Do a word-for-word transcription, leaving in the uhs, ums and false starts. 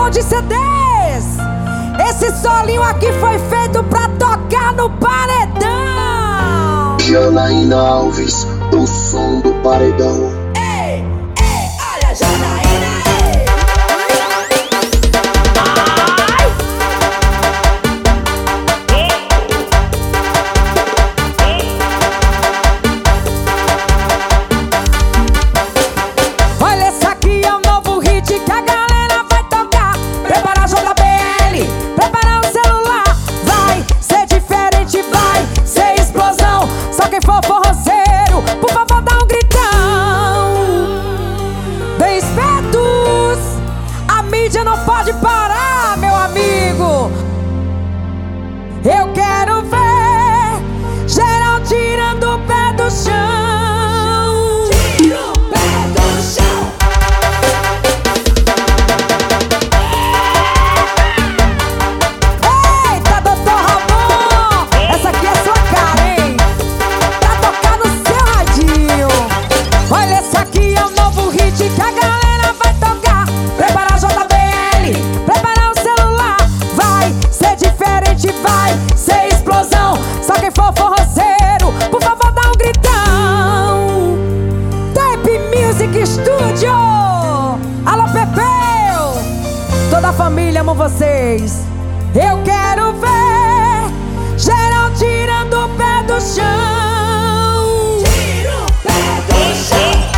som de C Ds. Esse solinho aqui foi feito pra tocar no paredão. Janaína Alves, o som do paredão. Ei, ei, olha Janaína, ei. Olha, esse aqui é um novo hit que a galera vai tocar. Prepara a J B L, prepara o celular. Vai ser diferente, vai ser explosão. Só quem for forrozeiro, por favor dá um gritão. Bem espertos, a mídia não pode parar, meu amigo. Eu quero ver geral tirando o pé do chão. Tira o pé do chão. Eita, doutor Ramon, essa aqui é sua cara, hein? Pra tocar no seu radinho. Olha, esse aqui é um novo hit que a galera vai tocar. Prepara a J B L, prepara o celular. Vai ser diferente, vai ser explosão. Só quem for forrozeiro, por favor dá um gritão. Tape Music Studio. Alô, Pepeu, toda a família ama vocês. Eu quero ver geral tirando o pé do chão. Tira o pé do chão.